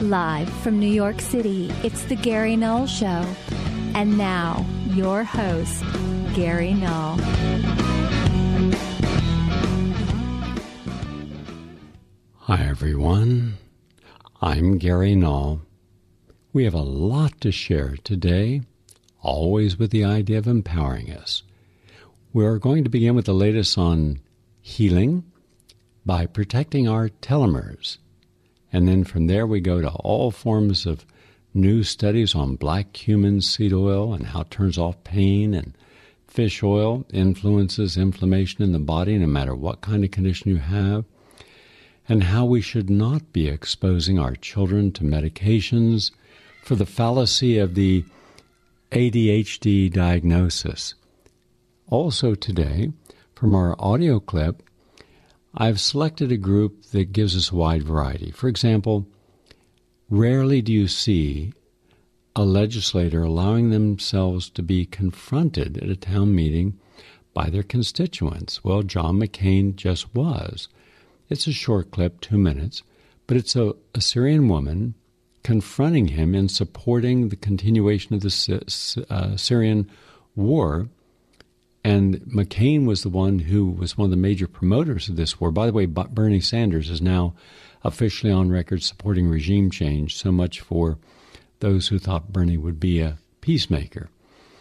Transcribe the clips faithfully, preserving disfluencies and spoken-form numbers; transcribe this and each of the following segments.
Live from New York City, it's the Gary Null Show. And now, your host, Gary Null. Hi, everyone. I'm Gary Null. We have a lot to share today, always with the idea of empowering us. We're going to begin with the latest on healing by protecting our telomeres. And then from there we go to all forms of new studies on black cumin seed oil and how it turns off pain, and fish oil influences inflammation in the body no matter what kind of condition you have, and how we should not be exposing our children to medications for the fallacy of the A D H D diagnosis. Also today, from our audio clip, I've selected a group that gives us a wide variety. For example, rarely do you see a legislator allowing themselves to be confronted at a town meeting by their constituents. Well, John McCain just was. It's a short clip, two minutes, but it's a, a Syrian woman confronting him in supporting the continuation of the uh, Syrian war. And McCain was the one who was one of the major promoters of this war. By the way, Bernie Sanders is now officially on record supporting regime change, so much for those who thought Bernie would be a peacemaker.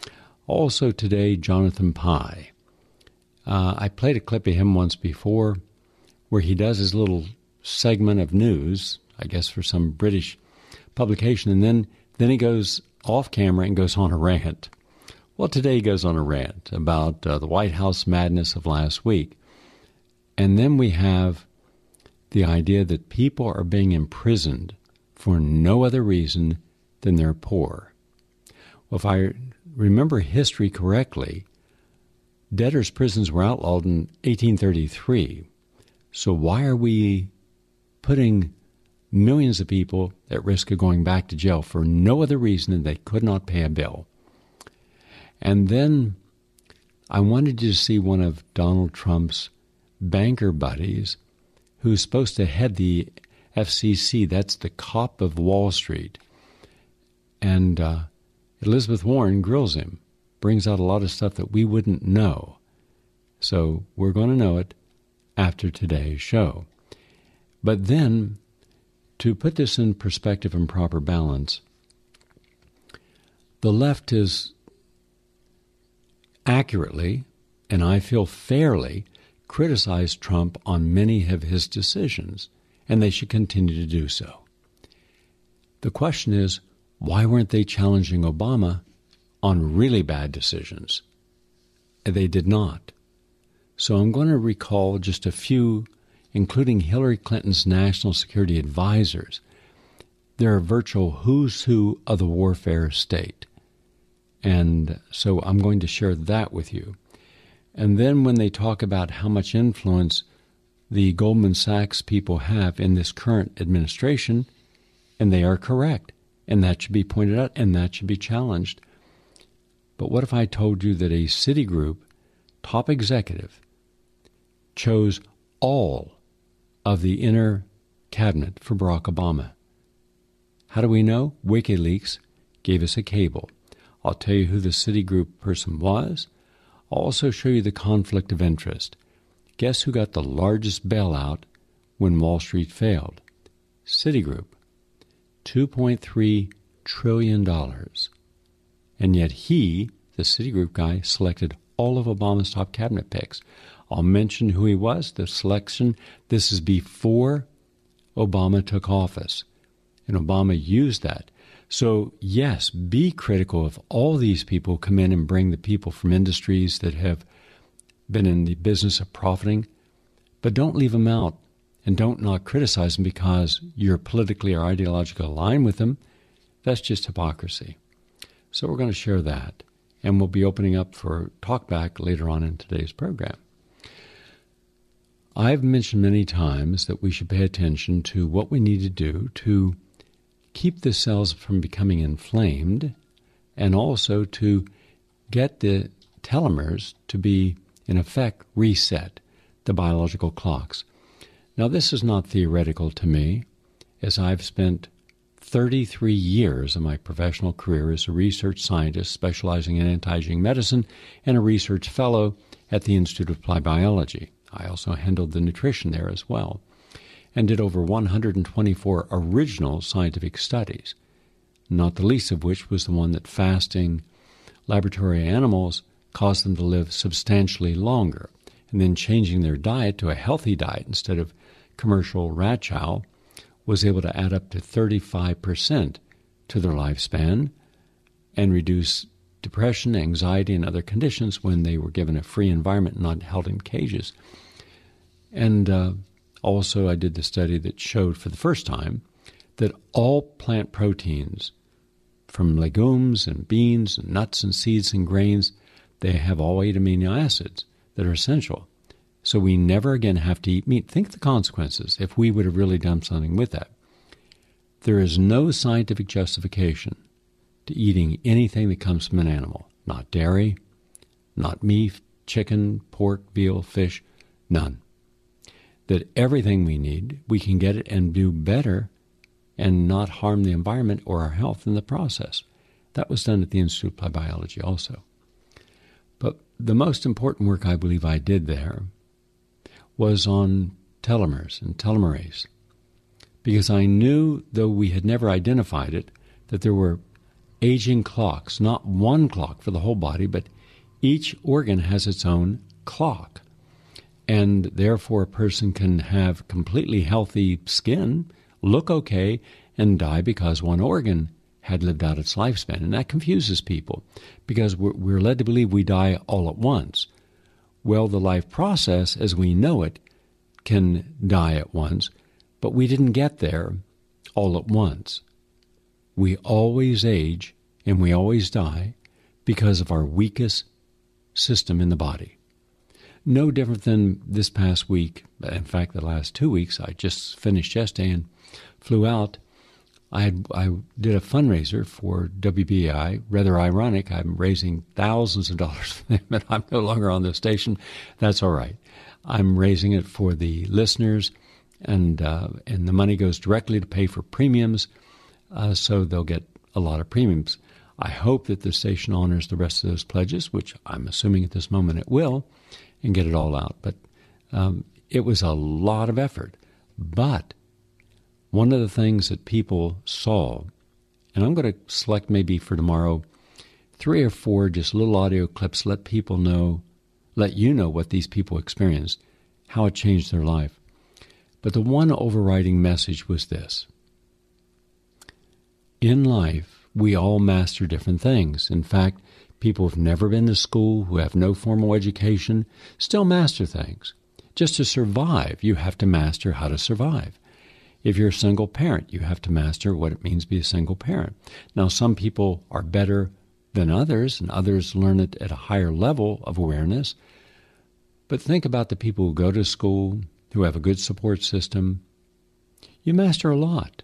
Also today, Jonathan Pye. Uh, I played a clip of him once before where he does his little segment of news, I guess for some British publication, and then, then he goes off camera and goes on a rant. Well, today he goes on a rant about uh, the White House madness of last week. And then we have the idea that people are being imprisoned for no other reason than they're poor. Well, if I remember history correctly, debtors' prisons were outlawed in eighteen thirty-three. So why are we putting millions of people at risk of going back to jail for no other reason than they could not pay a bill? And then I wanted you to see one of Donald Trump's banker buddies who's supposed to head the F C C. That's the cop of Wall Street. And uh, Elizabeth Warren grills him, brings out a lot of stuff that we wouldn't know. So we're going to know it after today's show. But then, to put this in perspective and proper balance, the left is accurately, and I feel fairly, criticized Trump on many of his decisions, and they should continue to do so. The question is, why weren't they challenging Obama on really bad decisions? They did not. So I'm going to recall just a few, including Hillary Clinton's national security advisors. They're a virtual who's who of the warfare state. And so I'm going to share that with you. And then when they talk about how much influence the Goldman Sachs people have in this current administration, and they are correct, and that should be pointed out, and that should be challenged. But what if I told you that a Citigroup top executive chose all of the inner cabinet for Barack Obama? How do we know? WikiLeaks gave us a cable. I'll tell you who the Citigroup person was. I'll also show you the conflict of interest. Guess who got the largest bailout when Wall Street failed? Citigroup. two point three trillion dollars. And yet he, the Citigroup guy, selected all of Obama's top cabinet picks. I'll mention who he was, the selection. This is before Obama took office. And Obama used that. So, yes, be critical of all these people who come in and bring the people from industries that have been in the business of profiting, but don't leave them out and don't not criticize them because you're politically or ideologically aligned with them. That's just hypocrisy. So we're going to share that, and we'll be opening up for talkback later on in today's program. I've mentioned many times that we should pay attention to what we need to do to keep the cells from becoming inflamed, and also to get the telomeres to be, in effect, reset, the biological clocks. Now, this is not theoretical to me, as I've spent thirty-three years of my professional career as a research scientist specializing in anti-aging medicine and a research fellow at the Institute of Applied Biology. I also handled the nutrition there as well, and did over one hundred twenty-four original scientific studies, not the least of which was the one that fasting laboratory animals caused them to live substantially longer, and then changing their diet to a healthy diet instead of commercial rat chow was able to add up to thirty-five percent to their lifespan and reduce depression, anxiety, and other conditions when they were given a free environment, not held in cages. And uh, also I did the study that showed for the first time that all plant proteins from legumes and beans and nuts and seeds and grains, they have all eight amino acids that are essential. So we never again have to eat meat. Think of the consequences if we would have really done something with that. There is no scientific justification to eating anything that comes from an animal. Not dairy, not meat, chicken, pork, veal, fish, none. That everything we need, we can get it and do better and not harm the environment or our health in the process. That was done at the Institute of Applied Biology also. But the most important work I believe I did there was on telomeres and telomerase, because I knew, though we had never identified it, that there were aging clocks, not one clock for the whole body, but each organ has its own clock. And therefore a person can have completely healthy skin, look okay, and die because one organ had lived out its lifespan. And that confuses people because we're, we're led to believe we die all at once. Well, the life process, as we know it, can die at once, but we didn't get there all at once. We always age and we always die because of our weakest system in the body. No different than this past week. In fact, the last two weeks, I just finished yesterday and flew out. I had, I did a fundraiser for W B A I. Rather ironic, I'm raising thousands of dollars for them, and I'm no longer on the station. That's all right. I'm raising it for the listeners, and uh, and the money goes directly to pay for premiums, uh, so they'll get a lot of premiums. I hope that the station honors the rest of those pledges, which I'm assuming at this moment it will, and get it all out. But um, it was a lot of effort. But one of the things that people saw, and I'm going to select maybe for tomorrow three or four just little audio clips, let people know, let you know what these people experienced, how it changed their life. But the one overriding message was this. In life, we all master different things. In fact, people who've never been to school, who have no formal education, still master things. Just to survive, you have to master how to survive. If you're a single parent, you have to master what it means to be a single parent. Now, some people are better than others, and others learn it at a higher level of awareness. But think about the people who go to school, who have a good support system. You master a lot.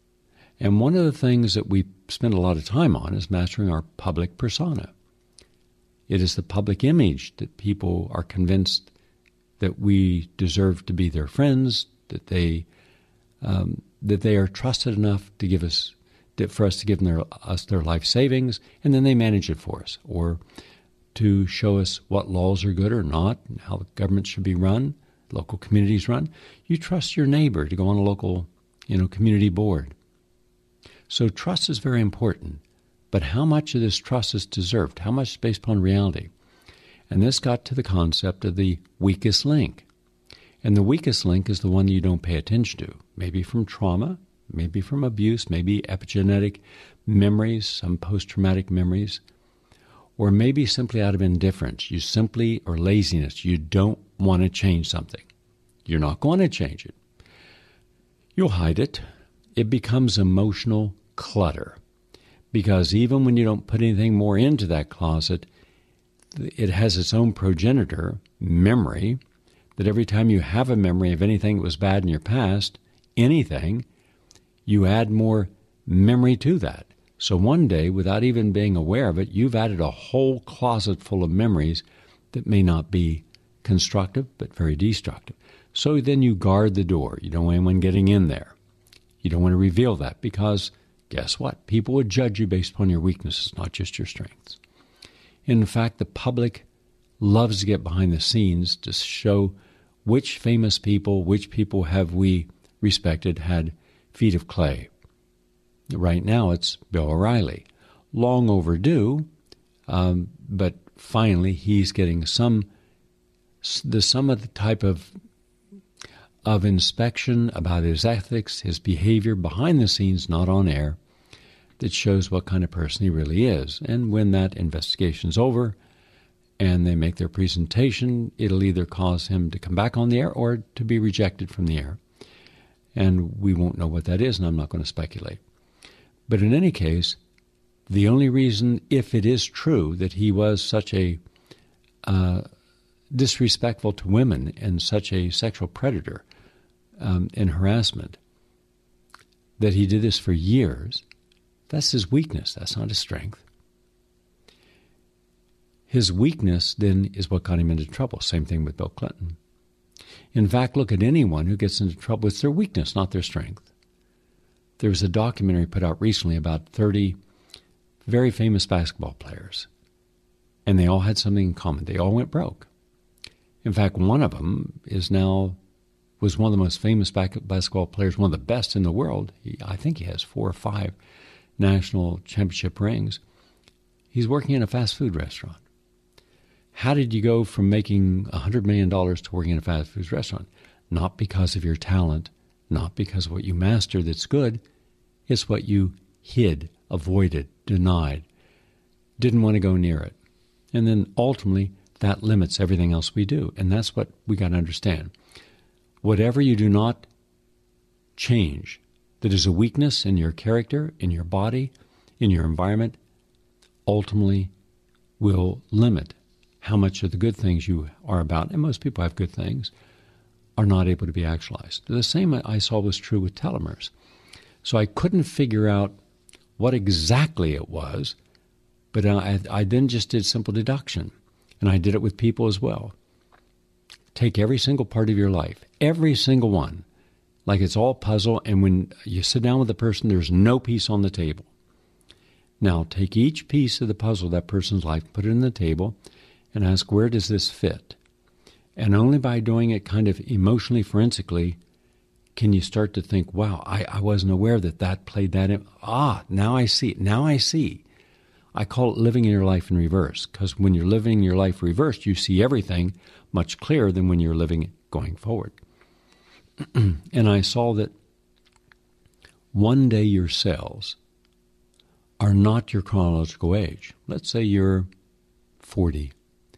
And one of the things that we spend a lot of time on is mastering our public persona. It is the public image that people are convinced that we deserve to be their friends, that they um, that they are trusted enough to give us, for us to give them their, us their life savings, and then they manage it for us, or to show us what laws are good or not, and how the government should be run, local communities run. You trust your neighbor to go on a local, you know, community board. So trust is very important. But how much of this trust is deserved? How much is based upon reality? And this got to the concept of the weakest link. And the weakest link is the one you don't pay attention to. Maybe from trauma, maybe from abuse, maybe epigenetic memories, some post-traumatic memories, or maybe simply out of indifference. You simply, or laziness, you don't want to change something. You're not going to change it. You'll hide it. It becomes emotional clutter. Because even when you don't put anything more into that closet, it has its own progenitor, memory, that every time you have a memory of anything that was bad in your past, anything, you add more memory to that. So one day, without even being aware of it, you've added a whole closet full of memories that may not be constructive, but very destructive. So then you guard the door. You don't want anyone getting in there. You don't want to reveal that because guess what? People would judge you based upon your weaknesses, not just your strengths. In fact, the public loves to get behind the scenes to show which famous people, which people have we respected had feet of clay. Right now it's Bill O'Reilly. Long overdue, um, but finally he's getting some, the, some of the type of of inspection about his ethics, his behavior behind the scenes, not on air, that shows what kind of person he really is. And when that investigation's over and they make their presentation, it'll either cause him to come back on the air or to be rejected from the air. And we won't know what that is, and I'm not going to speculate. But in any case, the only reason, if it is true that he was such a uh, disrespectful to women and such a sexual predator um, and harassment, that he did this for years, that's his weakness. That's not his strength. His weakness, then, is what got him into trouble. Same thing with Bill Clinton. In fact, look at anyone who gets into trouble. It's their weakness, not their strength. There was a documentary put out recently about thirty very famous basketball players, and they all had something in common. They all went broke. In fact, one of them is now was one of the most famous basketball players, one of the best in the world. He, I think he has four or five national championship rings. He's working in a fast food restaurant. How did you go from making one hundred million dollars to working in a fast food restaurant? Not because of your talent, not because of what you mastered that's good. It's what you hid, avoided, denied, didn't want to go near it. And then ultimately, that limits everything else we do. And that's what we got to understand. Whatever you do not change that is a weakness in your character, in your body, in your environment, ultimately will limit how much of the good things you are about, and most people have good things, are not able to be actualized. The same I saw was true with telomeres. So I couldn't figure out what exactly it was, but I, I then just did simple deduction, and I did it with people as well. Take every single part of your life, every single one, like it's all puzzle, and when you sit down with a person, there's no piece on the table. Now, take each piece of the puzzle of that person's life, put it on the table, and ask, where does this fit? And only by doing it kind of emotionally, forensically, can you start to think, wow, I, I wasn't aware that that played that in. Ah, now I see. Now I see. I call it living in your life in reverse, because when you're living your life reversed, you see everything much clearer than when you're living it going forward. And I saw that one day your cells are not your chronological age. Let's say you're forty.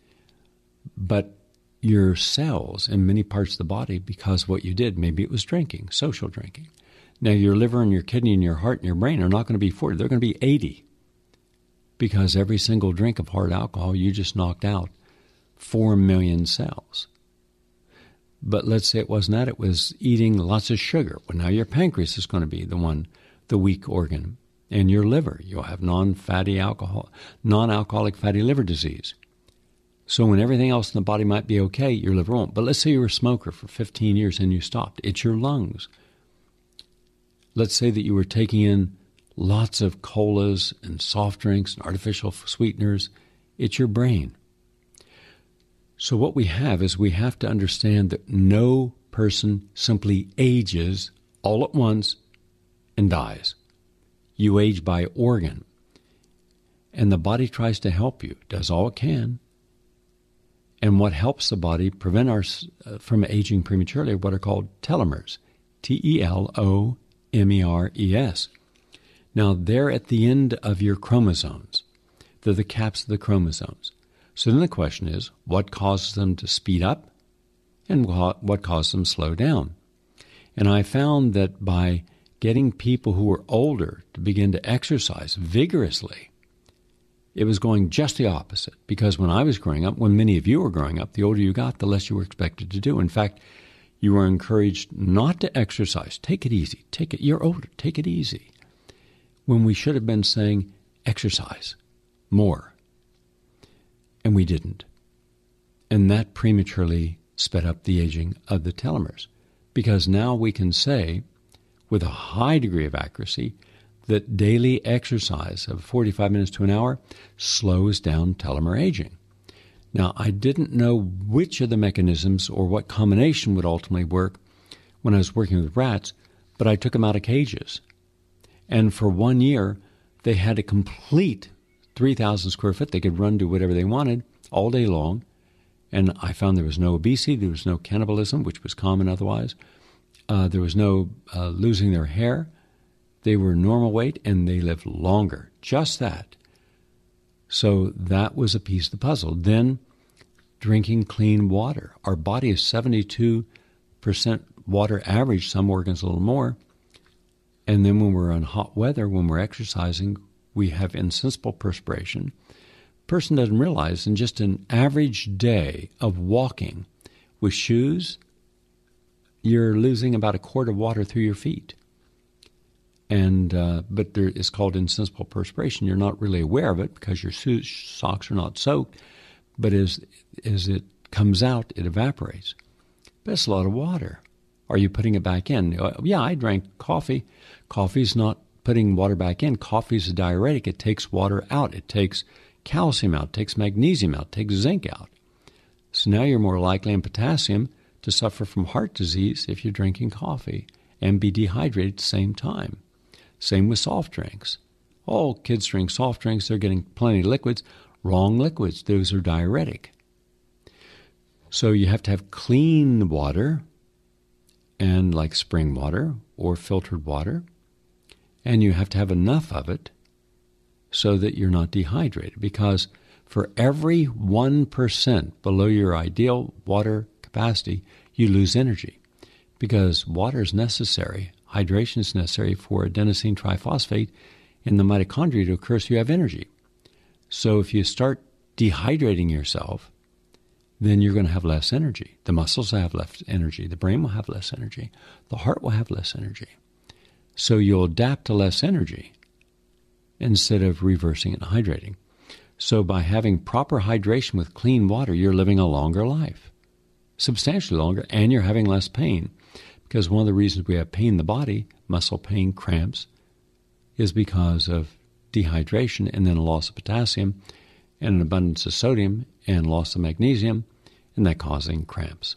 But your cells in many parts of the body, because of what you did, maybe it was drinking, social drinking. Now your liver and your kidney and your heart and your brain are not going to be forty. They're going to be eighty. Because every single drink of hard alcohol, you just knocked out four million cells. But let's say it wasn't that. It was eating lots of sugar. Well, now your pancreas is going to be the one, the weak organ. And your liver, you'll have non-fatty alcohol, non-alcoholic fatty liver disease. So when everything else in the body might be okay, your liver won't. But let's say you were a smoker for fifteen years and you stopped. It's your lungs. Let's say that you were taking in lots of colas and soft drinks and artificial sweeteners. It's your brain. So what we have is we have to understand that no person simply ages all at once and dies. You age by organ. And the body tries to help you, does all it can. And what helps the body prevent us uh, from aging prematurely are what are called telomeres, T E L O M E R E S. Now, they're at the end of your chromosomes. They're the caps of the chromosomes. So then the question is, what causes them to speed up and what causes them to slow down? And I found that by getting people who were older to begin to exercise vigorously, it was going just the opposite. Because when I was growing up, when many of you were growing up, the older you got, the less you were expected to do. In fact, you were encouraged not to exercise. Take it easy. Take it. You're older. Take it easy. When we should have been saying, exercise more. And we didn't. And that prematurely sped up the aging of the telomeres. Because now we can say, with a high degree of accuracy, that daily exercise of forty-five minutes to an hour slows down telomere aging. Now, I didn't know which of the mechanisms or what combination would ultimately work when I was working with rats, but I took them out of cages. And for one year, they had a complete three thousand square foot. They could run, do whatever they wanted all day long. And I found there was no obesity, there was no cannibalism, which was common otherwise. Uh, there was no uh, losing their hair. They were normal weight, and they lived longer. Just that. So that was a piece of the puzzle. Then drinking clean water. Our body is seventy-two percent water average, some organs a little more. And then when we're in hot weather, when we're exercising, we have insensible perspiration. Person doesn't realize in just an average day of walking with shoes, you're losing about a quart of water through your feet. And uh, but there, it's called insensible perspiration. You're not really aware of it because your so- socks are not soaked, but as as it comes out, it evaporates. But it's a lot of water. Are you putting it back in? Yeah, I drank coffee. Coffee's not putting water back in. Coffee's a diuretic. It takes water out. It takes calcium out, takes magnesium out, takes zinc out. So now you're more likely in potassium to suffer from heart disease if you're drinking coffee and be dehydrated at the same time. Same with soft drinks. All kids drink soft drinks. They're getting plenty of liquids. Wrong liquids. Those are diuretic. So you have to have clean water, and like spring water or filtered water, and you have to have enough of it so that you're not dehydrated, because for every one percent below your ideal water capacity, you lose energy, because water is necessary. Hydration is necessary for adenosine triphosphate in the mitochondria to occur so you have energy. So if you start dehydrating yourself, then you're going to have less energy. The muscles will have less energy. The brain will have less energy. The heart will have less energy. So you'll adapt to less energy instead of reversing and hydrating. So by having proper hydration with clean water, you're living a longer life, substantially longer, and you're having less pain. Because one of the reasons we have pain in the body, muscle pain, cramps, is because of dehydration and then a loss of potassium and an abundance of sodium and loss of magnesium, and that causing cramps.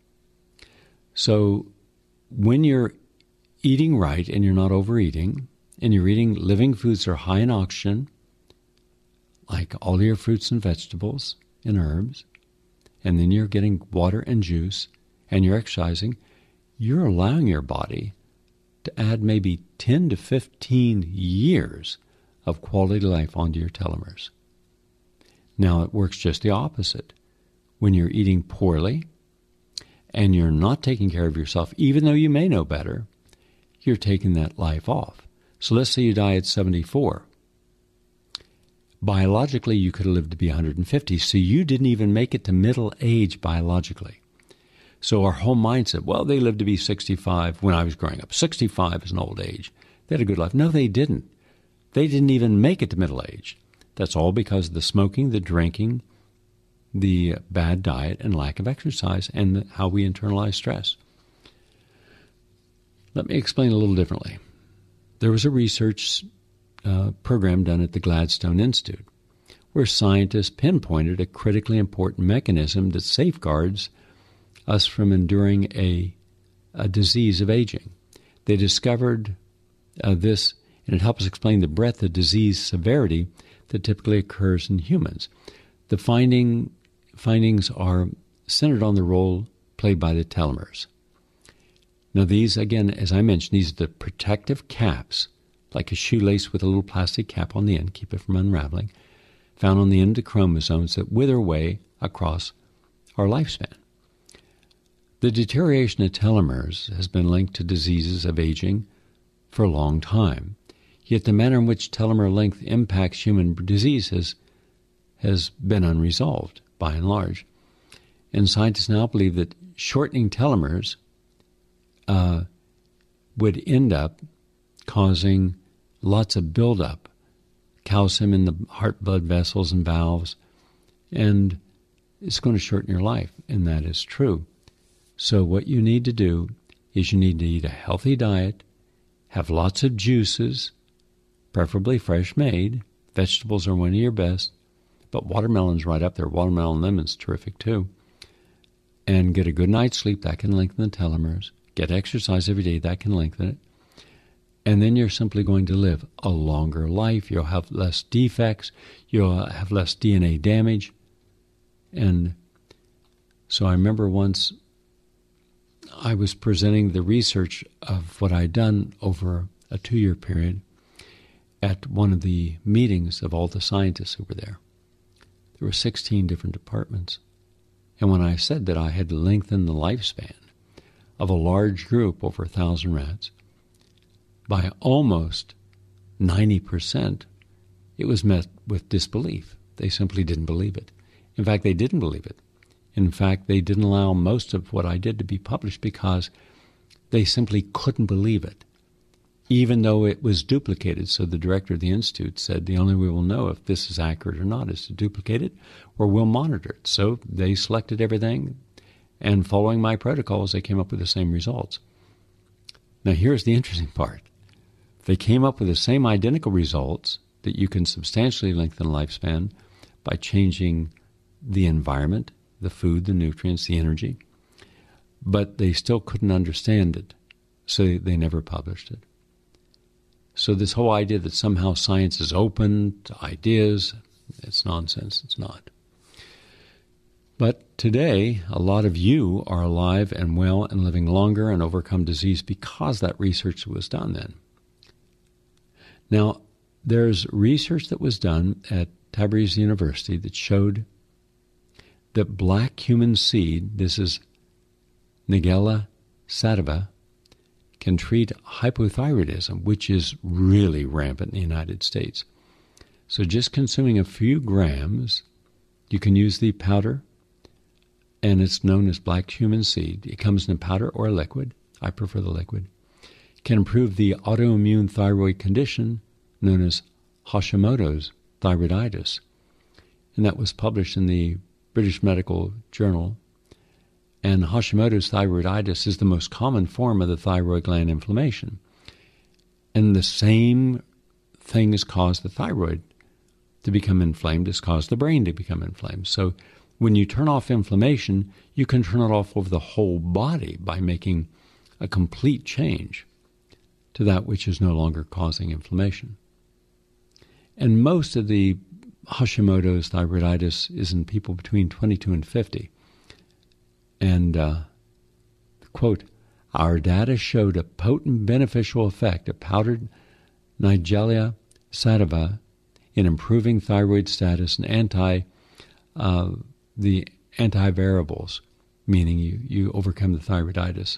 So when you're eating right and you're not overeating, and you're eating living foods that are high in oxygen, like all your fruits and vegetables and herbs, and then you're getting water and juice, and you're exercising, you're allowing your body to add maybe ten to fifteen years of quality life onto your telomeres. Now, it works just the opposite. When you're eating poorly and you're not taking care of yourself, even though you may know better, you're taking that life off. So let's say you die at seventy-four. Biologically, you could have lived to be one hundred fifty, so you didn't even make it to middle age biologically. So our whole mindset, well, they lived to be sixty-five when I was growing up. sixty-five is an old age. They had a good life. No, they didn't. They didn't even make it to middle age. That's all because of the smoking, the drinking, the bad diet, and lack of exercise, and the, how we internalize stress. Let me explain a little differently. There was a research uh, program done at the Gladstone Institute where scientists pinpointed a critically important mechanism that safeguards us from enduring a, a disease of aging. They discovered uh, this, and it helps explain the breadth of disease severity that typically occurs in humans. The finding findings are centered on the role played by the telomeres. Now these, again, as I mentioned, these are the protective caps, like a shoelace with a little plastic cap on the end, keep it from unraveling, found on the end of chromosomes that wither away across our lifespan. The deterioration of telomeres has been linked to diseases of aging for a long time, yet the manner in which telomere length impacts human disease has, has been unresolved, by and large. And scientists now believe that shortening telomeres uh, would end up causing lots of buildup, calcium in the heart blood vessels and valves, and it's going to shorten your life, and that is true. So what you need to do is you need to eat a healthy diet, have lots of juices, preferably fresh made. Vegetables are one of your best, but watermelon's right up there. Watermelon lemon's terrific too. And get a good night's sleep, that can lengthen the telomeres. Get exercise every day, that can lengthen it. And then you're simply going to live a longer life. You'll have less defects. You'll have less D N A damage. And so I remember once I was presenting the research of what I'd done over a two-year period at one of the meetings of all the scientists who were there. There were sixteen different departments. And when I said that I had lengthened the lifespan of a large group, over a thousand rats, by almost ninety percent, it was met with disbelief. They simply didn't believe it. In fact, they didn't believe it. In fact, they didn't allow most of what I did to be published because they simply couldn't believe it, even though it was duplicated. So the director of the institute said the only way we'll know if this is accurate or not is to duplicate it, or we'll monitor it. So they selected everything, and following my protocols, they came up with the same results. Now here's the interesting part. They came up with the same identical results, that you can substantially lengthen lifespan by changing the environment, the food, the nutrients, the energy, but they still couldn't understand it, so they never published it. So this whole idea that somehow science is open to ideas, it's nonsense. It's not. But today, a lot of you are alive and well and living longer and overcome disease because that research was done then. Now, there's research that was done at Tabriz University that showed that black human seed, this is Nigella sativa, can treat hypothyroidism, which is really rampant in the United States. So just consuming a few grams, you can use the powder, and it's known as black human seed. It comes in a powder or a liquid. I prefer the liquid. It can improve the autoimmune thyroid condition known as Hashimoto's thyroiditis. And that was published in the British Medical Journal. And Hashimoto's thyroiditis is the most common form of the thyroid gland inflammation. And the same things cause the thyroid to become inflamed as cause the brain to become inflamed. So when you turn off inflammation, you can turn it off over the whole body by making a complete change to that which is no longer causing inflammation. And most of the Hashimoto's thyroiditis is in people between twenty-two and fifty. And, uh, quote, our data showed a potent beneficial effect of powdered Nigella sativa in improving thyroid status and anti, uh, the antivariables, meaning you, you overcome the thyroiditis.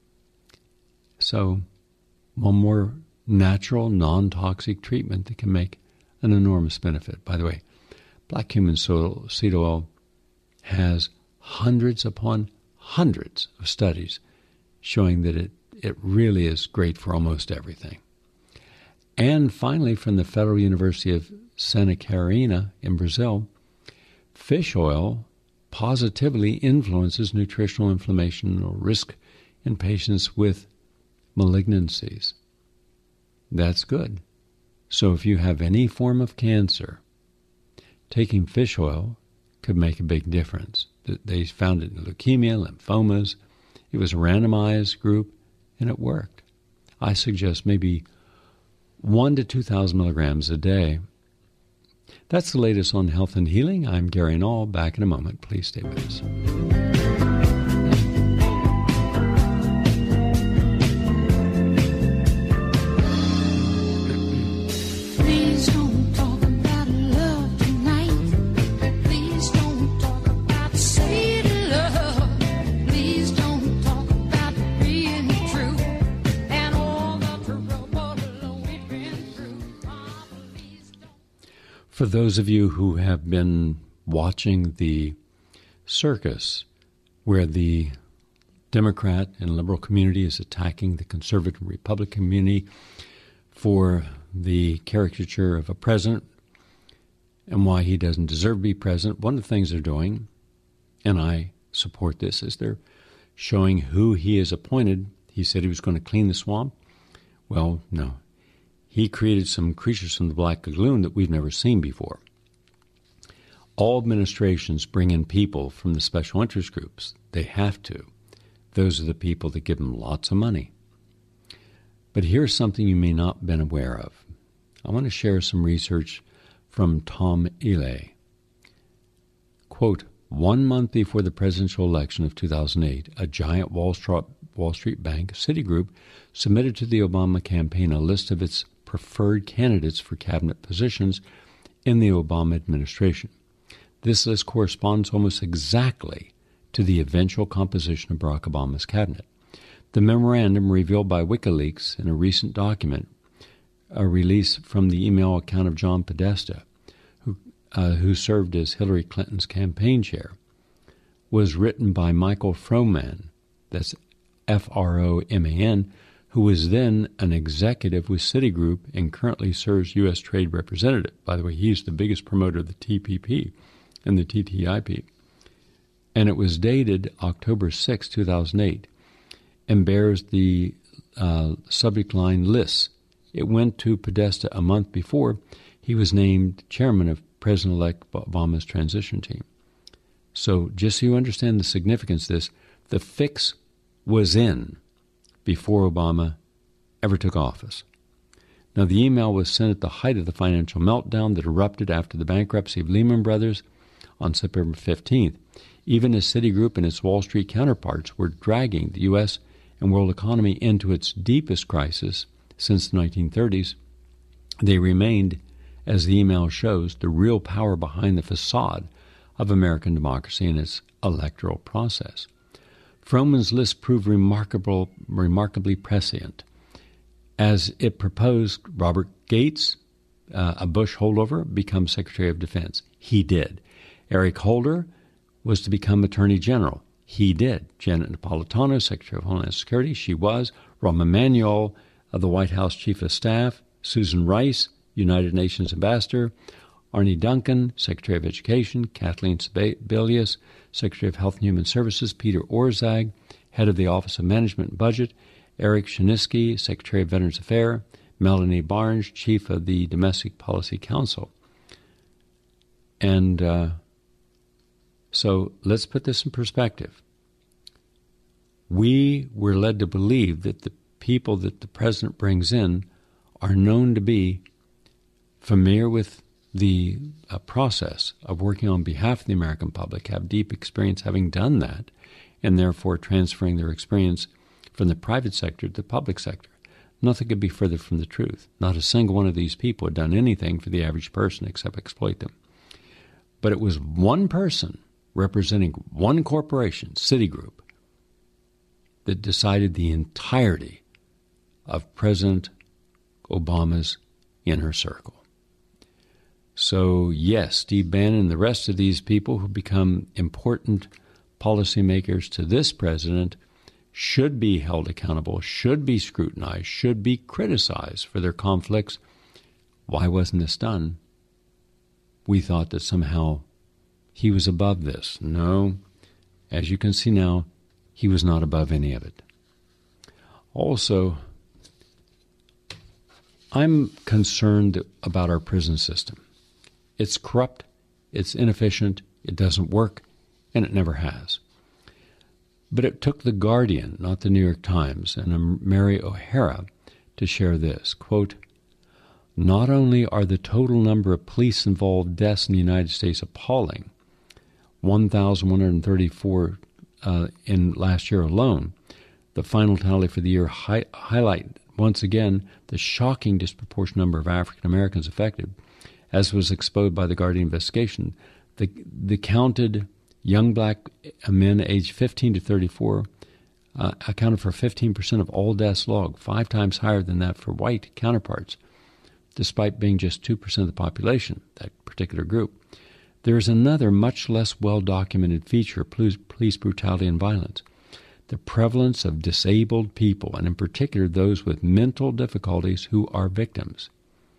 So one more natural, non-toxic treatment that can make an enormous benefit. By the way, black human seed oil has hundreds upon hundreds of studies showing that it, it really is great for almost everything. And finally, from the Federal University of Santa Catarina in Brazil, fish oil positively influences nutritional inflammation or risk in patients with malignancies. That's good. So if you have any form of cancer, taking fish oil could make a big difference. They found it in leukemia, lymphomas. It was a randomized group, and it worked. I suggest maybe one to two thousand milligrams a day. That's the latest on health and healing. I'm Gary Null. Back in a moment. Please stay with us. For those of you who have been watching the circus where the Democrat and liberal community is attacking the conservative Republican community for the caricature of a president and why he doesn't deserve to be president, one of the things they're doing, and I support this, is they're showing who he has appointed. He said he was going to clean the swamp. Well, no. he created some creatures from the Black Lagoon that we've never seen before. All administrations bring in people from the special interest groups. They have to. Those are the people that give them lots of money. But here's something you may not have been aware of. I want to share some research from Tom Ely. Quote, one month before the presidential election of two thousand eight, a giant Wall Street, Wall Street bank, Citigroup, submitted to the Obama campaign a list of its preferred candidates for cabinet positions in the Obama administration. This list corresponds almost exactly to the eventual composition of Barack Obama's cabinet. The memorandum revealed by WikiLeaks in a recent document, a release from the email account of John Podesta, who, uh, who served as Hillary Clinton's campaign chair, was written by Michael Froman, that's F R O M A N, who was then an executive with Citigroup and currently serves U S Trade Representative. By the way, he's the biggest promoter of the T P P and the T T I P. And it was dated October sixth, two thousand eight, and bears the uh, subject line lists. It went to Podesta a month before he was named chairman of President-elect Obama's transition team. So just so you understand the significance of this, the fix was in before Obama ever took office. Now, the email was sent at the height of the financial meltdown that erupted after the bankruptcy of Lehman Brothers on September fifteenth, even as Citigroup and its Wall Street counterparts were dragging the U S and world economy into its deepest crisis since the nineteen thirties. They remained, as the email shows, the real power behind the facade of American democracy and its electoral process. Froman's list proved remarkable, remarkably prescient, as it proposed Robert Gates, uh, a Bush holdover, become Secretary of Defense. He did. Eric Holder was to become Attorney General. He did. Janet Napolitano, Secretary of Homeland Security. She was. Rahm Emanuel, of the White House Chief of Staff. Susan Rice, United Nations Ambassador. Arne Duncan, Secretary of Education. Kathleen Sebelius, Secretary of Health and Human Services. Peter Orszag, Head of the Office of Management and Budget. Eric Shinsky, Secretary of Veterans Affairs. Melanie Barnes, Chief of the Domestic Policy Council. And uh, so let's put this in perspective. We were led to believe that the people that the president brings in are known to be familiar with the uh, process of working on behalf of the American public, have deep experience having done that, and therefore transferring their experience from the private sector to the public sector. Nothing could be further from the truth. Not a single one of these people had done anything for the average person except exploit them. But it was one person representing one corporation, Citigroup, that decided the entirety of President Obama's inner circle. So, yes, Steve Bannon and the rest of these people who become important policymakers to this president should be held accountable, should be scrutinized, should be criticized for their conflicts. Why wasn't this done? We thought that somehow he was above this. No, as you can see now, he was not above any of it. Also, I'm concerned about our prison system. It's corrupt, it's inefficient, it doesn't work, and it never has. But it took The Guardian, not the New York Times, and Mary O'Hara to share this, quote, not only are the total number of police-involved deaths in the United States appalling, one thousand one hundred thirty-four uh, in last year alone, the final tally for the year hi- highlight once again the shocking disproportionate number of African Americans affected, as was exposed by the Guardian investigation. The, the counted young black men aged fifteen to thirty-four uh, accounted for fifteen percent of all deaths logged, five times higher than that for white counterparts, despite being just two percent of the population, that particular group. There is another much less well-documented feature of police brutality and violence: the prevalence of disabled people, and in particular those with mental difficulties who are victims.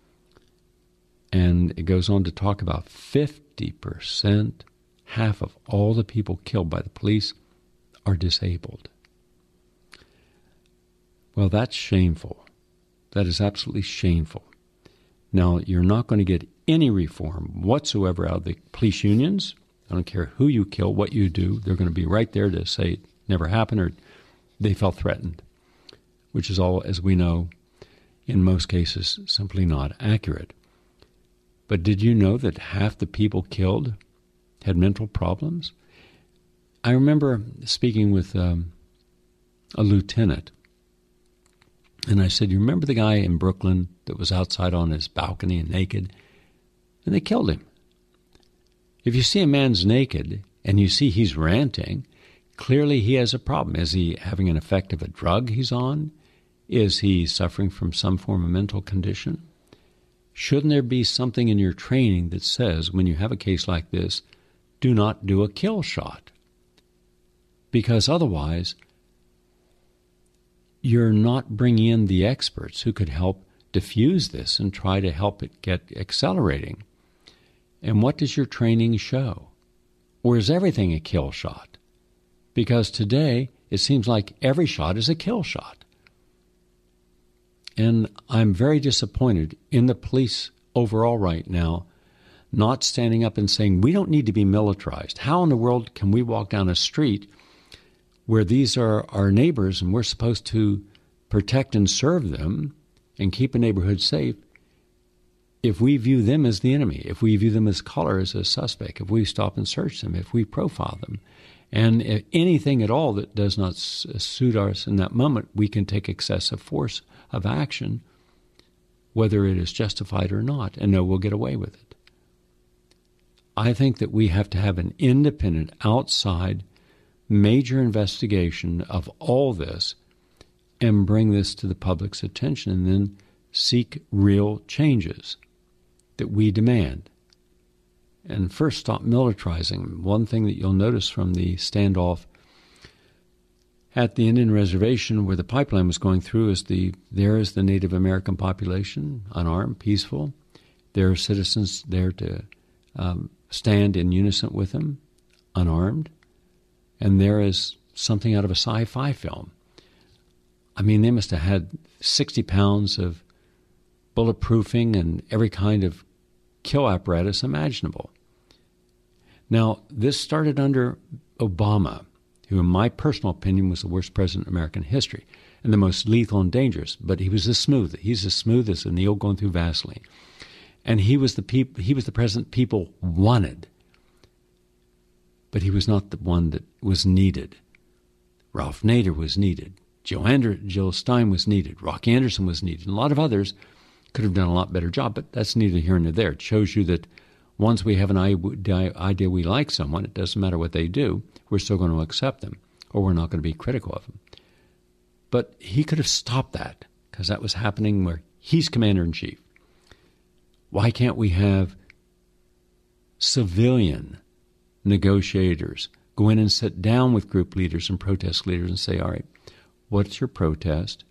And it goes on to talk about fifty percent, half of all the people killed by the police are disabled. Well, that's shameful. That is absolutely shameful. Now, you're not going to get any reform whatsoever out of the police unions. I don't care who you kill, what you do. They're going to be right there to say it never happened or they felt threatened, which is all, as we know, in most cases, simply not accurate. But did you know that half the people killed had mental problems? I remember speaking with um, a lieutenant, and I said, you remember the guy in Brooklyn that was outside on his balcony and naked? And they killed him. If you see a man's naked and you see he's ranting, clearly he has a problem. Is he having an effect of a drug he's on? Is he suffering from some form of mental condition? Shouldn't there be something in your training that says when you have a case like this, do not do a kill shot? Because otherwise, you're not bringing in the experts who could help diffuse this and try to help it get accelerating. And what does your training show? Or is everything a kill shot? Because today, it seems like every shot is a kill shot. And I'm very disappointed in the police overall right now, not standing up and saying, we don't need to be militarized. How in the world can we walk down a street where these are our neighbors and we're supposed to protect and serve them and keep a neighborhood safe if we view them as the enemy, if we view them as color as a suspect, if we stop and search them, if we profile them? And if anything at all that does not suit us in that moment, we can take excessive force of action, whether it is justified or not, and know we'll get away with it. I think that we have to have an independent, outside, major investigation of all this and bring this to the public's attention and then seek real changes that we demand. And first, stop militarizing. One thing that you'll notice from the standoff at the Indian reservation where the pipeline was going through is the there is the Native American population, unarmed, peaceful. There are citizens there to um, stand in unison with them, unarmed. And there is something out of a sci-fi film. I mean, they must have had sixty pounds of bulletproofing and every kind of kill apparatus imaginable. Now, this started under Obama, who in my personal opinion was the worst president in American history and the most lethal and dangerous, but he was as smooth. He's as smooth as a needle going through Vaseline. And he was the peop- he was the president people wanted, but he was not the one that was needed. Ralph Nader was needed. Jill, Ander- Jill Stein was needed. Rocky Anderson was needed. And a lot of others could have done a lot better job, but that's neither here nor there. It shows you that once we have an idea we like someone, it doesn't matter what they do, we're still going to accept them, or we're not going to be critical of them. But he could have stopped that, because that was happening where he's commander-in-chief. Why can't we have civilian negotiators go in and sit down with group leaders and protest leaders and say, all right, what's your protest?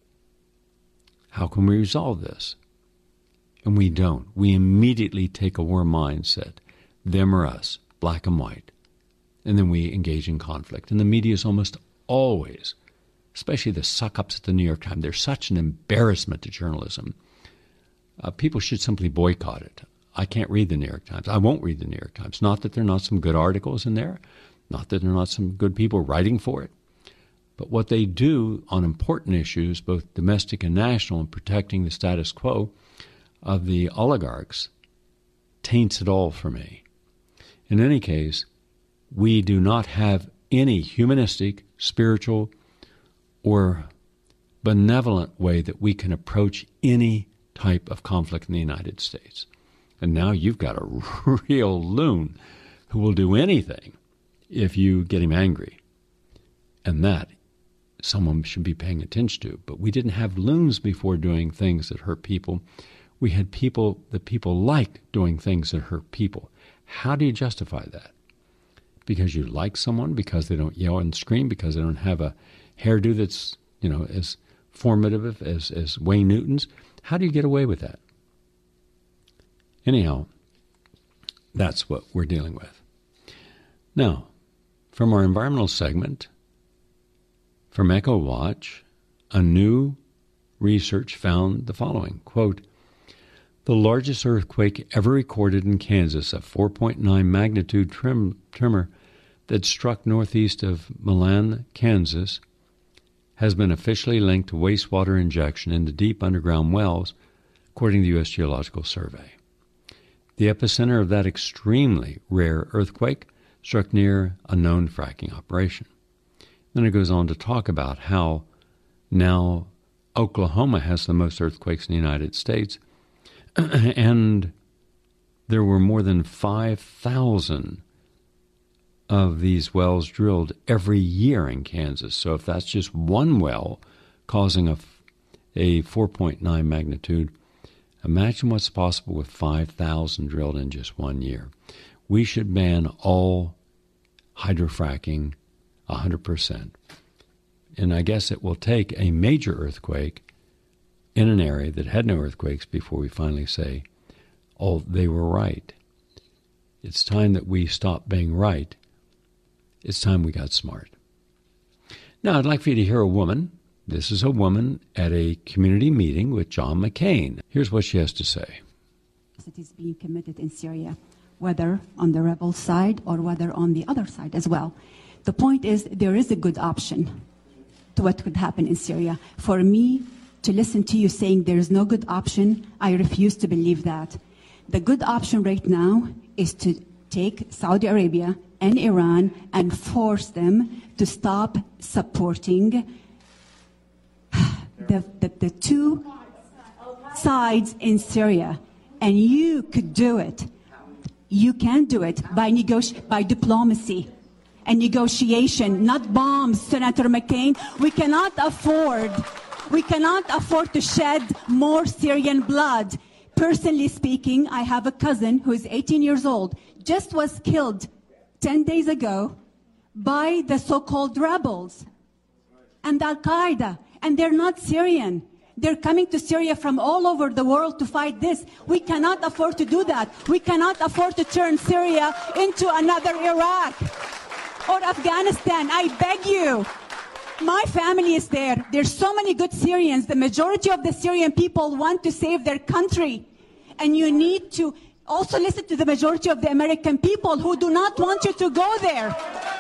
How can we resolve this? And we don't. We immediately take a war mindset, them or us, black and white. And then we engage in conflict. And the media is almost always, especially the suck-ups at the New York Times, they're such an embarrassment to journalism. Uh, people should simply boycott it. I can't read the New York Times. I won't read the New York Times. Not that there are not some good articles in there, not that there are not some good people writing for it. But what they do on important issues, both domestic and national, in protecting the status quo of the oligarchs, taints it all for me. In any case, we do not have any humanistic, spiritual, or benevolent way that we can approach any type of conflict in the United States. And now you've got a real loon who will do anything if you get him angry. And that someone should be paying attention to. But we didn't have loons before doing things that hurt people. We had people that people liked doing things that hurt people. How do you justify that? Because you like someone, because they don't yell and scream, because they don't have a hairdo that's, you know, as formative as, as Wayne Newton's? How do you get away with that? Anyhow, that's what we're dealing with. Now, from our environmental segment, from EchoWatch, a new research found the following, quote, the largest earthquake ever recorded in Kansas, a four point nine magnitude trim, tremor that struck northeast of Milan, Kansas, has been officially linked to wastewater injection into deep underground wells, according to the U S Geological Survey. The epicenter of that extremely rare earthquake struck near a known fracking operation. Then it goes on to talk about how now Oklahoma has the most earthquakes in the United States, and there were more than five thousand of these wells drilled every year in Kansas. So if that's just one well causing a, a four point nine magnitude, imagine what's possible with five thousand drilled in just one year. We should ban all hydrofracking one hundred percent. And I guess it will take a major earthquake in an area that had no earthquakes before we finally say, oh, they were right. It's time that we stop being right. It's time we got smart. Now, I'd like for you to hear a woman. This is a woman at a community meeting with John McCain. Here's what she has to say. It is being committed in Syria, whether on the rebel side or whether on the other side as well. The point is, there is a good option to what could happen in Syria. For me to listen to you saying there is no good option, I refuse to believe that. The good option right now is to take Saudi Arabia and Iran and force them to stop supporting the, the, the two sides in Syria. And you could do it. You can do it by negoti- by diplomacy and negotiation, not bombs, Senator McCain. We cannot afford, we cannot afford to shed more Syrian blood. Personally speaking, I have a cousin who is eighteen years old, just was killed ten days ago by the so-called rebels and Al-Qaeda, and they're not Syrian. They're coming to Syria from all over the world to fight this. We cannot afford to do that. We cannot afford to turn Syria into another Iraq or Afghanistan. I beg you. My family is there. There's so many good Syrians. The majority of the Syrian people want to save their country. And you need to also listen to the majority of the American people who do not want you to go there.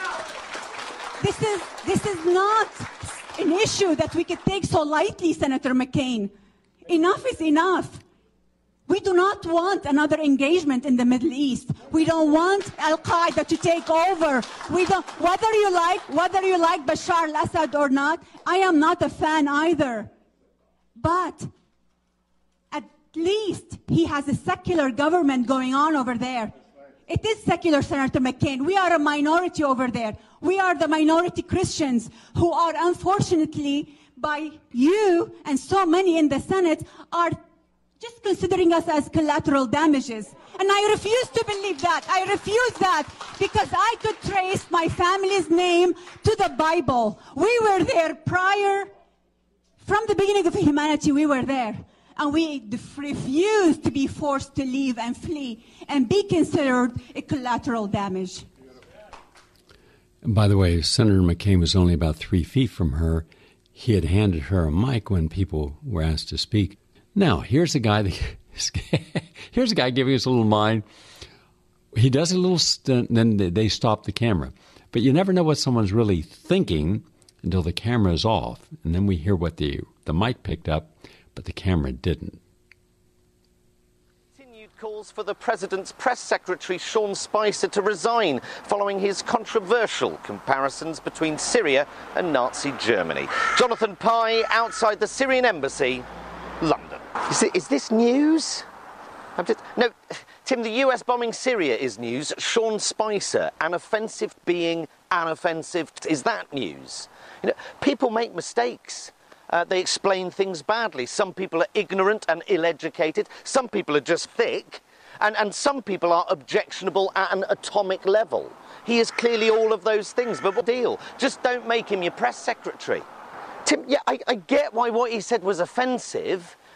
This is, this is not an issue that we could take so lightly, Senator McCain. Enough is enough. We do not want another engagement in the Middle East. We don't want Al-Qaeda to take over. We don't, whether you like, whether you like Bashar al-Assad or not, I am not a fan either. But at least he has a secular government going on over there. It is secular, Senator McCain. We are a minority over there. We are the minority Christians who are, unfortunately, by you and so many in the Senate, are just considering us as collateral damages. And I refuse to believe that. I refuse that because I could trace my family's name to the Bible. We were there prior, from the beginning of humanity, we were there. And we refuse to be forced to leave and flee and be considered a collateral damage. And by the way, Senator McCain was only about three feet from her. He had handed her a mic when people were asked to speak. Now, here's a guy that, here's a guy giving us a little mind. He does a little stunt, and then they stop the camera. But you never know what someone's really thinking until the camera is off. And then we hear what the, the mic picked up, but the camera didn't. Calls for the President's press secretary, Sean Spicer, to resign following his controversial comparisons between Syria and Nazi Germany. Jonathan Pye outside the Syrian embassy, London. Is, it, is this news? I'm just, no, Tim, the U S bombing Syria is news. Sean Spicer, an offensive being an offensive. Is that news? You know, people make mistakes. Uh, they explain things badly. Some people are ignorant and ill-educated. Some people are just thick. And, and some people are objectionable at an atomic level. He is clearly all of those things. But what deal? Just don't make him your press secretary. Tim, yeah, I, I get why what he said was offensive.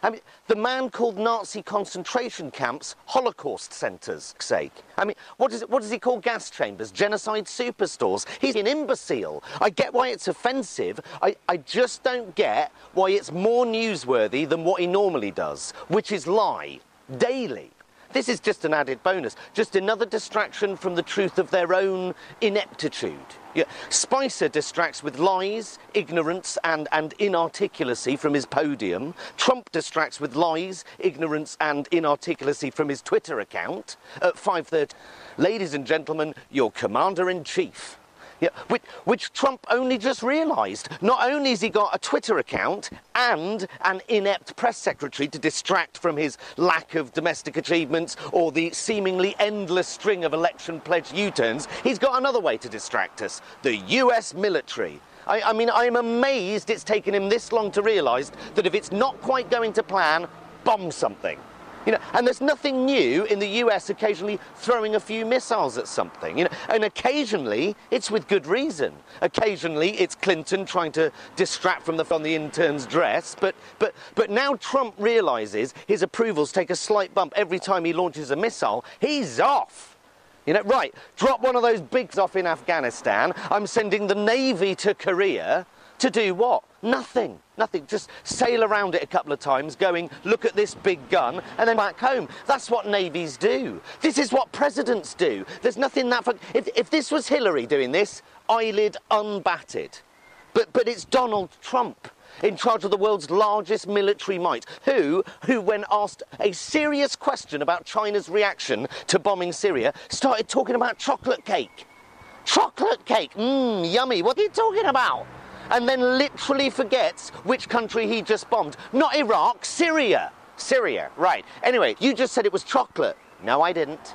I mean, the man called Nazi concentration camps Holocaust centres, for sake. I mean, what, is it, what does he call gas chambers? Genocide superstores. He's an imbecile. I get why it's offensive. I, I just don't get why it's more newsworthy than what he normally does, which is lie, daily. This is just an added bonus, just another distraction from the truth of their own ineptitude. Yeah. Spicer distracts with lies, ignorance and, and inarticulacy from his podium. Trump distracts with lies, ignorance and inarticulacy from his Twitter account. At five thirty, ladies and gentlemen, your commander-in-chief. Yeah, which, which Trump only just realised. Not only has he got a Twitter account and an inept press secretary to distract from his lack of domestic achievements or the seemingly endless string of election pledge U-turns, he's got another way to distract us, the U S military. I, I mean, I'm amazed it's taken him this long to realise that if it's not quite going to plan, bomb something. You know, and there's nothing new in the U S occasionally throwing a few missiles at something. You know, and occasionally it's with good reason. Occasionally it's Clinton trying to distract from the from the intern's dress. But but but now Trump realises his approvals take a slight bump every time he launches a missile. He's off. You know, right? Drop one of those bigs off in Afghanistan. I'm sending the Navy to Korea. To do what? Nothing. Nothing. Just sail around it a couple of times, going, look at this big gun, and then back home. That's what navies do. This is what presidents do. There's nothing that... Fun. If, if this was Hillary doing this, eyelid unbatted. But, but it's Donald Trump, in charge of the world's largest military might, who, who, when asked a serious question about China's reaction to bombing Syria, started talking about chocolate cake. Chocolate cake? Mmm, yummy. What are you talking about? And then literally forgets which country he just bombed. Not Iraq, Syria. Syria, right. Anyway, you just said it was chocolate. No, I didn't.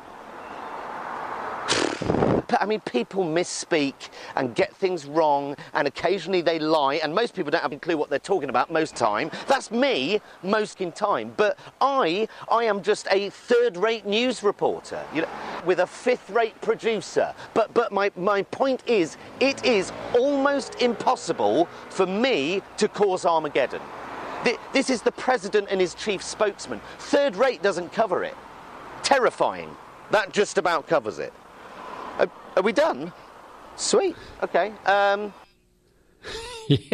I mean, people misspeak and get things wrong, and occasionally they lie, and most people don't have a clue what they're talking about most time. That's me, most in time. But I, I am just a third-rate news reporter, you know, with a fifth-rate producer. But, but my, my point is, it is almost impossible for me to cause Armageddon. This is the president and his chief spokesman. Third rate doesn't cover it. Terrifying. That just about covers it. Are, are we done? Sweet. Okay. Um... yeah.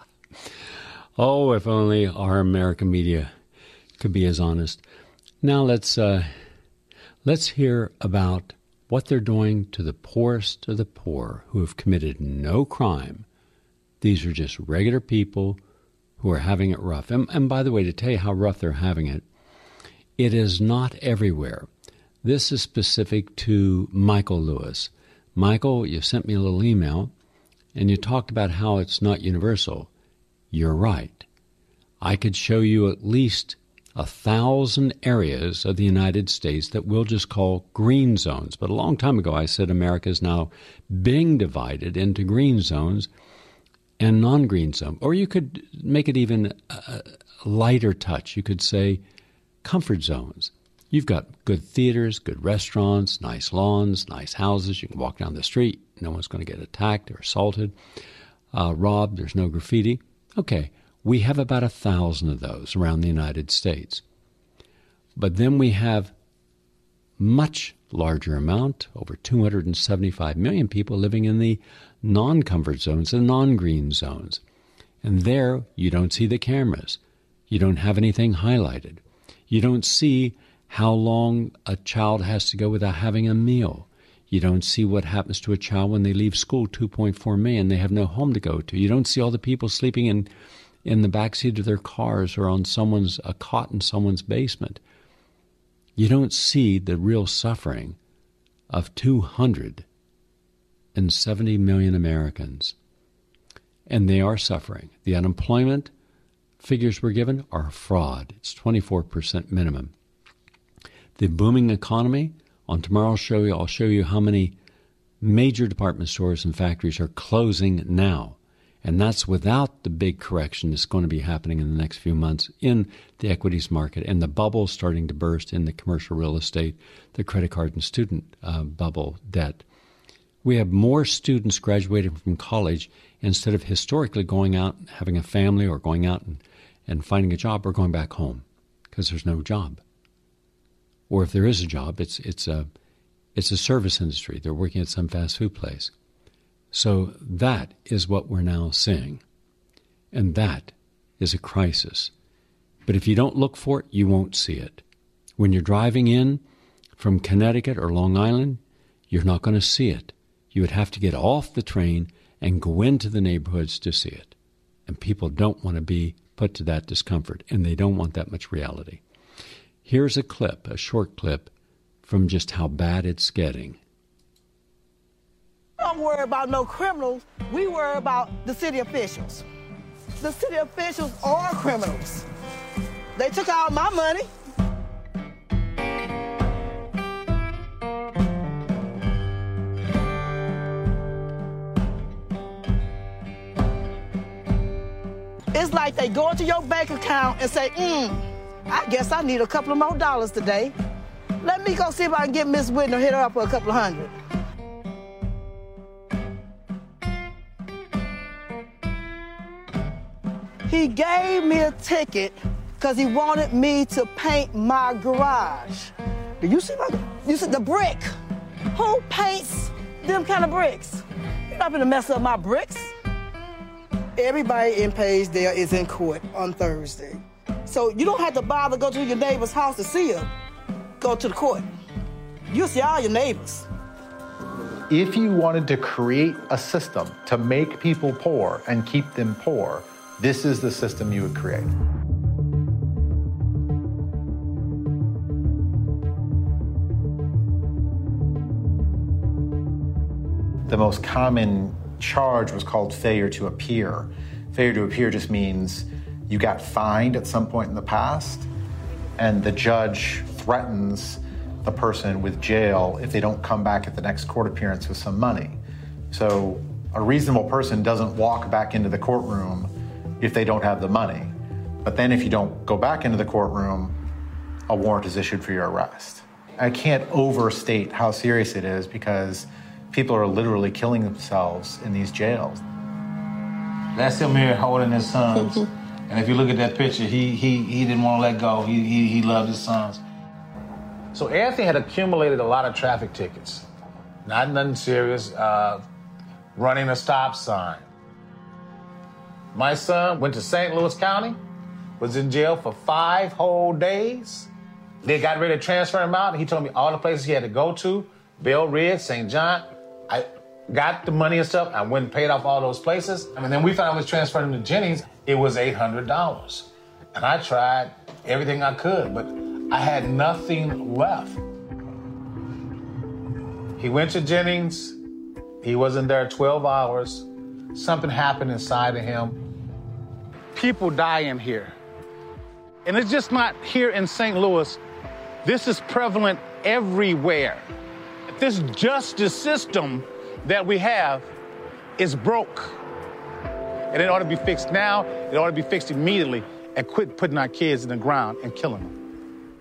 Oh, if only our American media could be as honest. Now let's uh, let's hear about what they're doing to the poorest of the poor who have committed no crime. These are just regular people who are having it rough. And, and by the way, to tell you how rough they're having it, it is not everywhere. This is specific to Michael Lewis. Michael, you sent me a little email, and you talked about how it's not universal. You're right. I could show you at least a thousand areas of the United States that we'll just call green zones. But a long time ago, I said America is now being divided into green zones and non-green zones. Or you could make it even a lighter touch. You could say comfort zones. You've got good theaters, good restaurants, nice lawns, nice houses. You can walk down the street. No one's going to get attacked or assaulted, uh, robbed. There's no graffiti. Okay, we have about a thousand of those around the United States. But then we have much larger amount, over two hundred seventy-five million people living in the non-comfort zones, the non-green zones. And there you don't see the cameras. You don't have anything highlighted. You don't see how long a child has to go without having a meal. You don't see what happens to a child when they leave school, two point four million, they have no home to go to. You don't see all the people sleeping in, in the backseat of their cars or on someone's a cot in someone's basement. You don't see the real suffering of two hundred seventy million Americans. And they are suffering. The unemployment figures we're given are fraud. It's twenty-four percent minimum. The booming economy, on tomorrow's show, I'll show you how many major department stores and factories are closing now. And that's without the big correction that's going to be happening in the next few months in the equities market and the bubble starting to burst in the commercial real estate, the credit card and student uh, bubble debt. We have more students graduating from college instead of historically going out and having a family or going out and, and finding a job or going back home because there's no job. Or if there is a job, it's it's a it's a service industry. They're working at some fast food place. So that is what we're now seeing. And that is a crisis. But if you don't look for it, you won't see it. When you're driving in from Connecticut or Long Island, you're not going to see it. You would have to get off the train and go into the neighborhoods to see it. And people don't want to be put to that discomfort, and they don't want that much reality. Here's a clip, a short clip, from just how bad it's getting. We don't worry about no criminals. We worry about the city officials. The city officials are criminals. They took all my money. It's like they go into your bank account and say, hmm, I guess I need a couple of more dollars today. Let me go see if I can get Miss Whitner, hit her up for a couple of hundred. He gave me a ticket because he wanted me to paint my garage. Do you see my, you see the brick? Who paints them kind of bricks? You're not gonna mess up my bricks. Everybody in Paysdale is in court on Thursday. So you don't have to bother go to your neighbor's house to see her. Go to the court. You'll see all your neighbors. If you wanted to create a system to make people poor and keep them poor, this is the system you would create. The most common charge was called failure to appear. Failure to appear just means you got fined at some point in the past, and the judge threatens the person with jail if they don't come back at the next court appearance with some money. So a reasonable person doesn't walk back into the courtroom if they don't have the money. But then if you don't go back into the courtroom, a warrant is issued for your arrest. I can't overstate how serious it is because people are literally killing themselves in these jails. That's him here holding his sons. And if you look at that picture, he he he didn't want to let go. He he he loved his sons. So Anthony had accumulated a lot of traffic tickets. Not nothing serious. Uh, running a stop sign. My son went to Saint Louis County, was in jail for five whole days. They got ready to transfer him out. He told me all the places he had to go to, Bell Ridge, Saint John. I got the money and stuff. I went and paid off all those places. I mean, then we found out we was transferring him to Jennings. It was eight hundred dollars. And I tried everything I could, but I had nothing left. He went to Jennings. He wasn't there twelve hours. Something happened inside of him. People die in here. And it's just not here in Saint Louis. This is prevalent everywhere. This justice system that we have is broke. And it ought to be fixed now. It ought to be fixed immediately and quit putting our kids in the ground and killing them.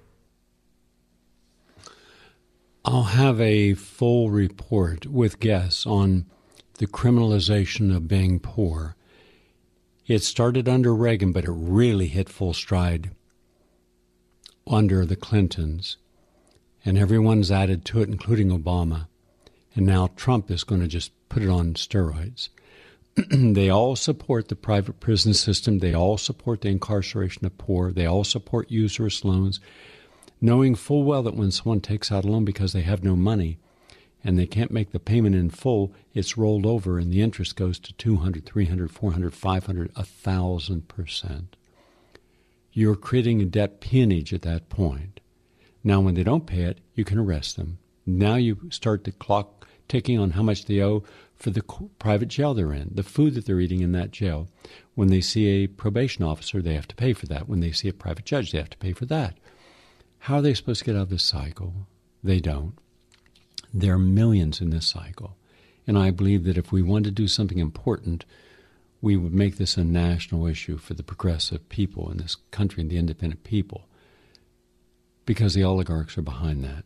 I'll have a full report with guests on the criminalization of being poor. It started under Reagan, but it really hit full stride under the Clintons. And everyone's added to it, including Obama. And now Trump is going to just put it on steroids. They all support the private prison system. They all support the incarceration of poor. They all support usurious loans, knowing full well that when someone takes out a loan because they have no money and they can't make the payment in full, it's rolled over and the interest goes to two hundred, three hundred, four hundred, five hundred, one thousand percent. You're creating a debt peonage at that point. Now, when they don't pay it, you can arrest them. Now you start the clock ticking on how much they owe for the private jail they're in, the food that they're eating in that jail. When they see a probation officer, they have to pay for that. When they see a private judge, they have to pay for that. How are they supposed to get out of this cycle? They don't. There are millions in this cycle. And I believe that if we want to do something important, we would make this a national issue for the progressive people in this country and the independent people, because the oligarchs are behind that.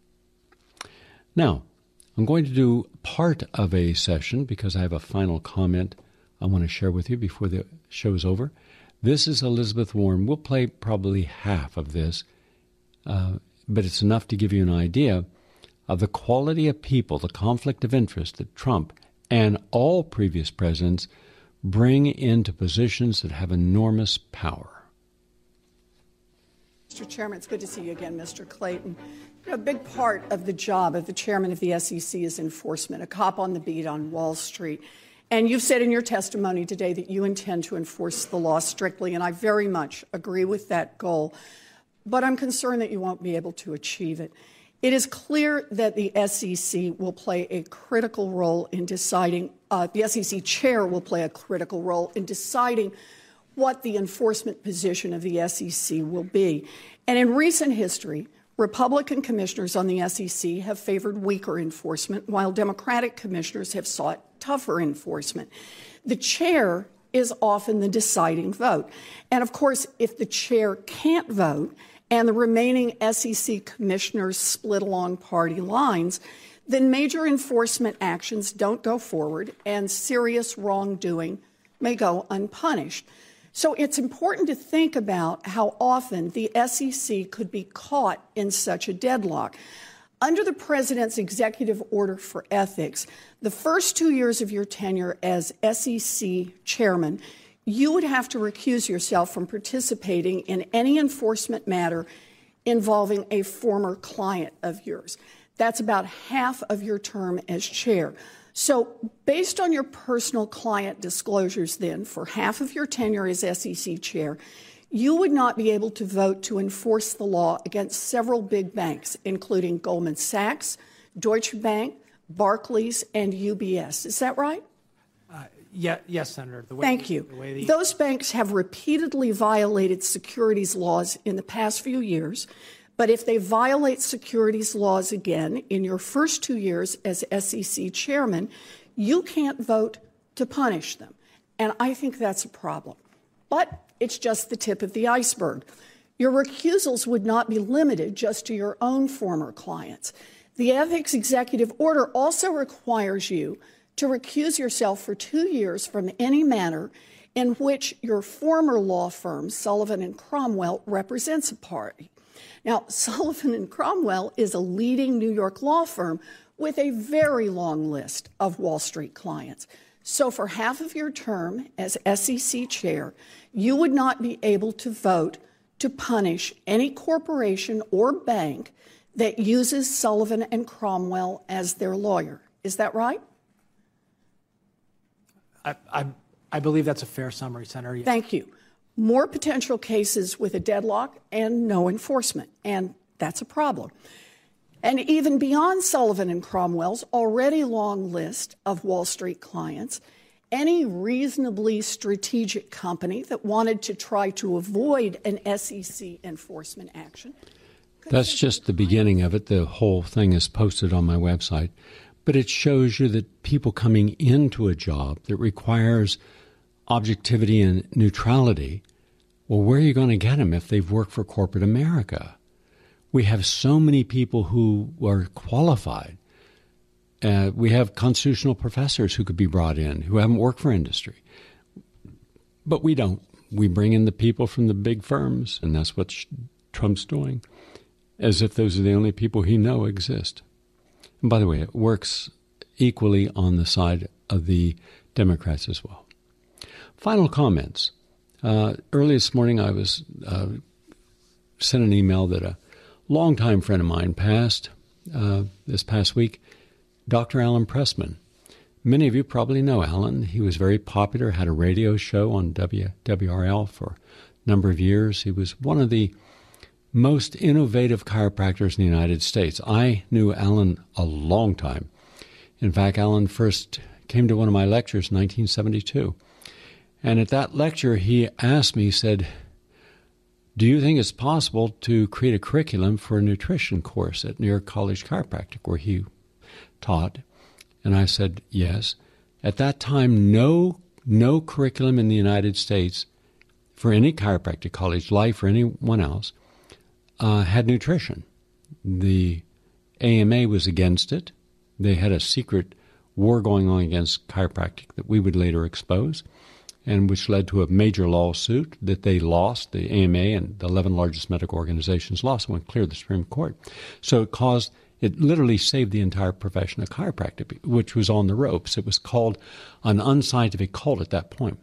Now, I'm going to do part of a session because I have a final comment I want to share with you before the show's over. This is Elizabeth Warren. We'll play probably half of this, uh, but it's enough to give you an idea of the quality of people, the conflict of interest that Trump and all previous presidents bring into positions that have enormous power. Mister Chairman, it's good to see you again, Mister Clayton. You know, a big part of the job of the chairman of the S E C is enforcement, a cop on the beat on Wall Street. And you've said in your testimony today that you intend to enforce the law strictly, and I very much agree with that goal. But I'm concerned that you won't be able to achieve it. It is clear that the S E C will play a critical role in deciding, uh, the S E C chair will play a critical role in deciding what the enforcement position of the S E C will be. And in recent history, Republican commissioners on the S E C have favored weaker enforcement, while Democratic commissioners have sought tougher enforcement. The chair is often the deciding vote. And of course, if the chair can't vote and the remaining S E C commissioners split along party lines, then major enforcement actions don't go forward and serious wrongdoing may go unpunished. So it's important to think about how often the S E C could be caught in such a deadlock. Under the president's executive order for ethics, the first two years of your tenure as S E C chairman, you would have to recuse yourself from participating in any enforcement matter involving a former client of yours. That's about half of your term as chair. So based on your personal client disclosures then, for half of your tenure as S E C chair, you would not be able to vote to enforce the law against several big banks, including Goldman Sachs, Deutsche Bank, Barclays, and U B S. Is that right? Uh, yeah, yes, Senator. The way Thank the, you. The way the... Those banks have repeatedly violated securities laws in the past few years, but if they violate securities laws again in your first two years as S E C chairman, you can't vote to punish them. And I think that's a problem. But it's just the tip of the iceberg. Your recusals would not be limited just to your own former clients. The Ethics Executive Order also requires you to recuse yourself for two years from any matter in which your former law firm, Sullivan and Cromwell, represents a party. Now, Sullivan and Cromwell is a leading New York law firm with a very long list of Wall Street clients. So for half of your term as S E C chair, you would not be able to vote to punish any corporation or bank that uses Sullivan and Cromwell as their lawyer. Is that right? I, I, I believe that's a fair summary, Senator. Yes. Thank you. More potential cases with a deadlock and no enforcement, and that's a problem. And even beyond Sullivan and Cromwell's already long list of Wall Street clients, any reasonably strategic company that wanted to try to avoid an S E C enforcement action. That's just the beginning of it. The whole thing is posted on my website. But it shows you that people coming into a job that requires objectivity and neutrality, well, where are you going to get them if they've worked for corporate America? We have so many people who are qualified. Uh, we have constitutional professors who could be brought in who haven't worked for industry. But we don't. We bring in the people from the big firms, and that's what Trump's doing, as if those are the only people he knows exist. And by the way, it works equally on the side of the Democrats as well. Final comments. Uh, early this morning, I was uh, sent an email that a longtime friend of mine passed uh, this past week, Doctor Alan Pressman. Many of you probably know Alan. He was very popular, had a radio show on W W R L for a number of years. He was one of the most innovative chiropractors in the United States. I knew Alan a long time. In fact, Alan first came to one of my lectures in nineteen seventy-two. And at that lecture, he asked me, he said, do you think it's possible to create a curriculum for a nutrition course at New York College Chiropractic, where he taught? And I said, yes. At that time, no no curriculum in the United States for any chiropractic college, Life or anyone else, uh, had nutrition. The A M A was against it. They had a secret war going on against chiropractic that we would later expose. and which led to a major lawsuit that they lost. The A M A and the eleven largest medical organizations lost and went clear the Supreme Court. So it caused, it literally saved the entire profession of chiropractic, which was on the ropes. It was called an unscientific cult at that point.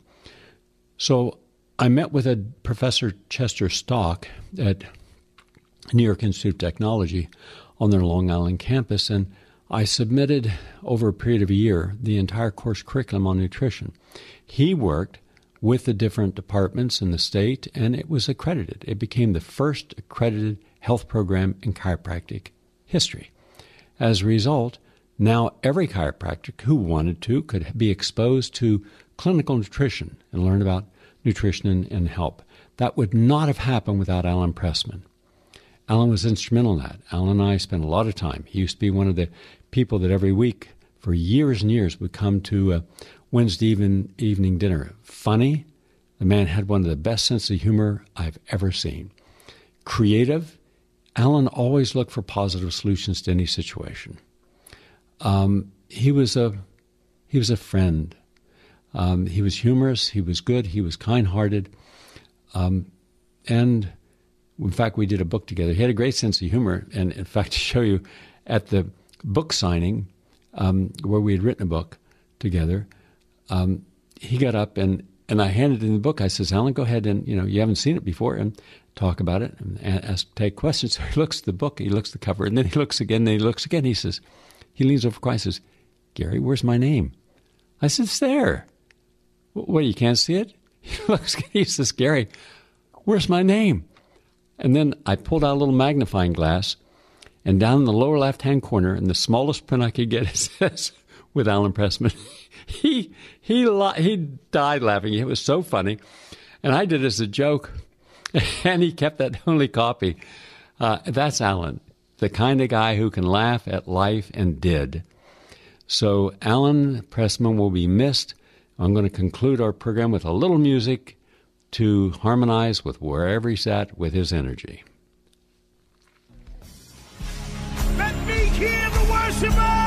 So I met with a Professor Chester Stock at New York Institute of Technology on their Long Island campus, and I submitted over a period of a year the entire course curriculum on nutrition. He worked with the different departments in the state, and it was accredited. It became the first accredited health program in chiropractic history. As a result, now every chiropractic who wanted to could be exposed to clinical nutrition and learn about nutrition and, and health. That would not have happened without Alan Pressman. Alan was instrumental in that. Alan and I spent a lot of time. He used to be one of the people that every week for years and years would come to a Wednesday even, evening dinner. Funny. The man had one of the best sense of humor I've ever seen. Creative. Alan always looked for positive solutions to any situation. Um, he was a he was a friend. Um, he was humorous. He was good. He was kind-hearted. Um, and in fact, we did a book together. He had a great sense of humor. And in fact, to show you, at the book signing, um, where we had written a book together, um, he got up and, and I handed him the book. I says, Alan, go ahead and, you know, you haven't seen it before, and talk about it and ask, take questions. So he looks at the book, he looks at the cover, and then he looks again, and he looks again. He says, he leans over quiet and says, Gary, where's my name? I said, it's there. What, you can't see it? He looks, he says, Gary, where's my name? And then I pulled out a little magnifying glass, and down in the lower left-hand corner, in the smallest print I could get, it says, with Alan Pressman. he he he died laughing. It was so funny. And I did it as a joke, and he kept that only copy. Uh, that's Alan, the kind of guy who can laugh at life, and did. So Alan Pressman will be missed. I'm going to conclude our program with a little music to harmonize with wherever he's at with his energy. Let me hear the worshiper!